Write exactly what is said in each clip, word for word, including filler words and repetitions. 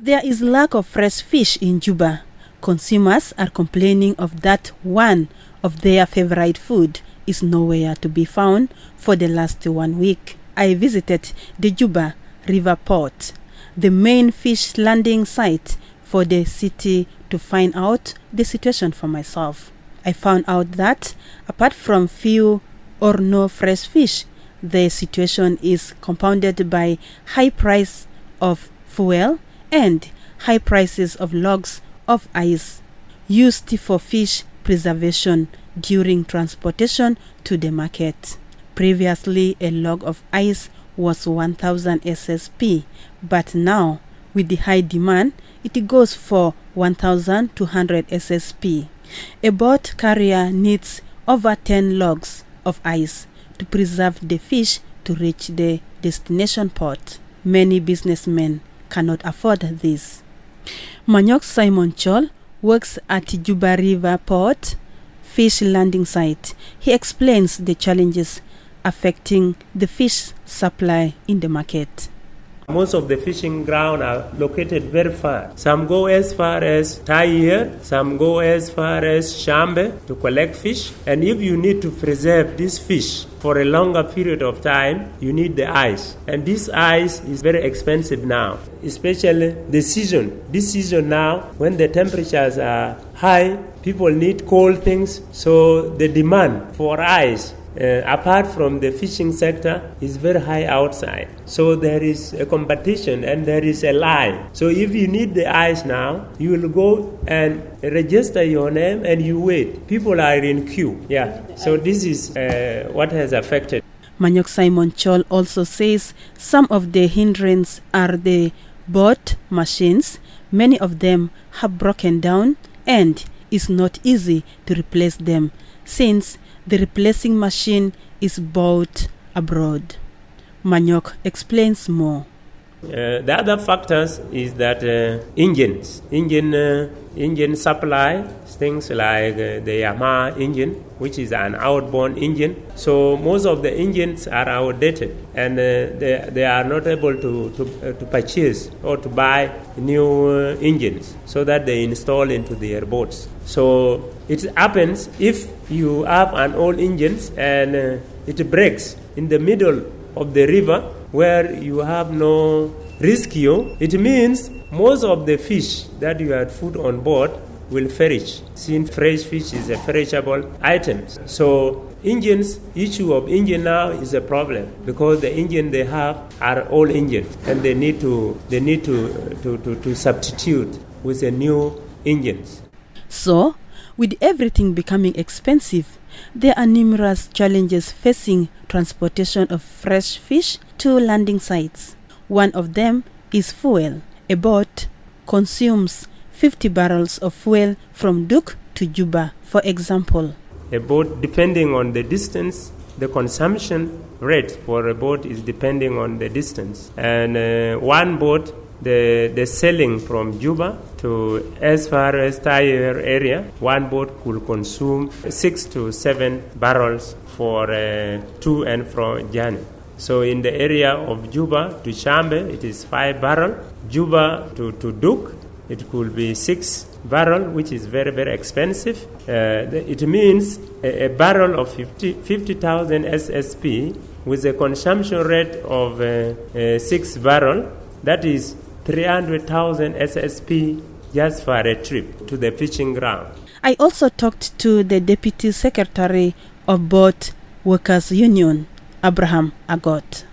There is lack of fresh fish in Juba. Consumers are complaining of that one of their favorite food is nowhere to be found for the last one week. I visited the Juba River Port, the main fish landing site for the city, to find out the situation for myself. I found out that apart from few or no fresh fish, the situation is compounded by high price of fuel and high prices of logs of ice used for fish preservation during transportation to the market. Previously, a log of ice was one thousand S S P, but now, with the high demand, it goes for one thousand two hundred S S P. A boat carrier needs over ten logs of ice to preserve the fish to reach the destination port. Many businessmen cannot afford this. Manyok Simon Chol works at Juba River Port fish landing site. He explains the challenges affecting the fish supply in the market. Most of the fishing grounds are located very far. Some go as far as Tayer, some go as far as Shambe to collect fish. And if you need to preserve this fish for a longer period of time, you need the ice. And this ice is very expensive now, especially the season. This season now, when the temperatures are high, people need cold things, so the demand for ice, Uh, apart from the fishing sector, is very high outside. So there is a competition and there is a line. So if you need the ice now, you will go and register your name and you wait. People are in queue. Yeah. So this is uh, what has affected. Manyok Simon Chol also says some of the hindrances are the boat machines. Many of them have broken down and it's not easy to replace them since the replacing machine is bought abroad. Manyok explains more. Uh, the other factors is that uh, engines, engine, uh, engine supply, things like uh, the Yamaha engine, which is an outbound engine. So most of the engines are outdated, and uh, they, they are not able to to, uh, to purchase or to buy new uh, engines so that they install into their boats. So it happens if you have an old engine and uh, it breaks in the middle of the river where you have no rescue, it means most of the fish that you had put on board will perish, since fresh fish is a perishable item. So engines, issue of engine now is a problem because the engine they have are old engines and they need to they need to to, to, to substitute with a new engines. So, with everything becoming expensive, there are numerous challenges facing transportation of fresh fish to landing sites. One of them is fuel. A boat consumes fifty barrels of fuel from Duk to Juba, for example. A boat, depending on the distance, the consumption rate for a boat is depending on the distance. And uh, one boat, the, the selling from Juba to as far as Tayer area, one boat could consume six to seven barrels for a to and fro journey. So in the area of Juba to Shambe, it is five barrel. Juba to, to Duk, it could be six barrel, which is very, very expensive. Uh, it means a, a barrel of fifty thousand S S P with a consumption rate of uh, uh, six barrel, that is three hundred thousand S S P just for a trip to the fishing ground. I also talked to the Deputy Secretary of Boat Workers Union, Abraham Agot.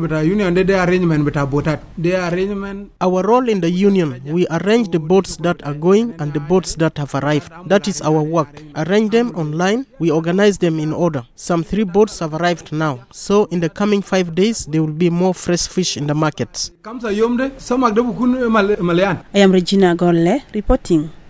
Our role in the union, we arrange the boats that are going and the boats that have arrived. That is our work. Arrange them online, we organize them in order. Some three boats have arrived now. So in the coming five days, there will be more fresh fish in the markets. I am Regina Golle reporting.